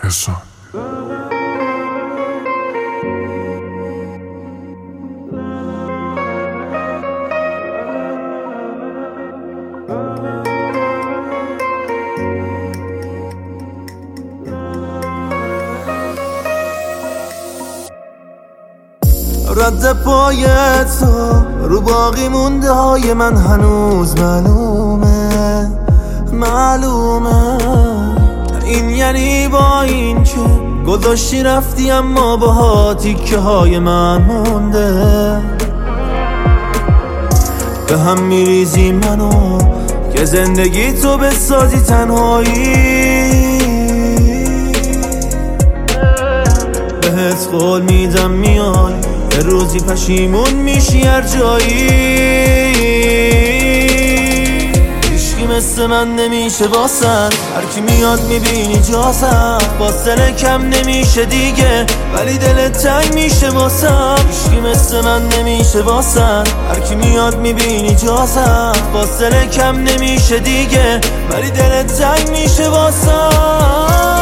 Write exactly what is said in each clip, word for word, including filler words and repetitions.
حسان. رد پای تو رو باقی مونده های من هنوز معلومه معلومه این یعنی با این که گذاشتی رفتی اما با تیکه های من مونده. به هم میریزی منو که زندگی تو بسازی تنهایی. بهت قول میدم میای یه روزی پشیمون میشی هر جایی. هیچکی مثل من نمیشه واسه هر کی میاد میبینی جاسم. فاصله کم نمیشه دیگه ولی دلت تنگ میشه واسم. هیچکی مثل من نمیشه واسه هر کی میاد میبینی جاسم. فاصله کم نمیشه دیگه ولی دلت تنگ میشه واسم.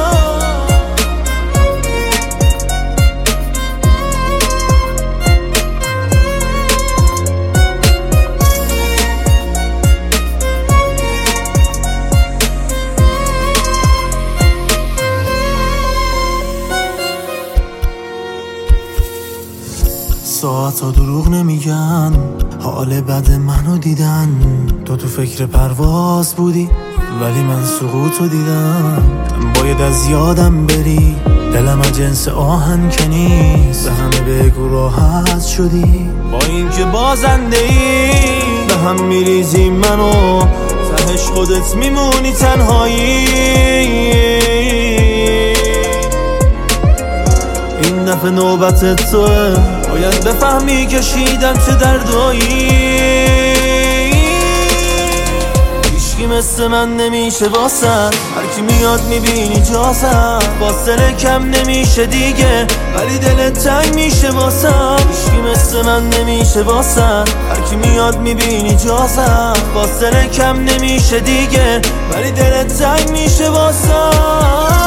ساعت ها دروغ نمیگن حال بد منو دیدن. تو تو فکر پرواز بودی ولی من سقوطو دیدم. باید از یادم بری دلم از جنس آهن که نیست. به همه بگو راحت شدی با این که بازنده ای. به هم میریزی منو تهش خودت میمونی تنهایی. این دفعه نوبت توه باید بفهمی کشیدم چه دردایی. هیچکی مثل من نمیشه واسه هر کی میاد میبینی جاسم. فاصله کم نمیشه دیگه ولی دلت تنگ میشه واسم. هیچکی مثل من نمیشه واسه هر کی میاد میبینی جاسم. فاصله کم نمیشه دیگه ولی دلت تنگ میشه واسم.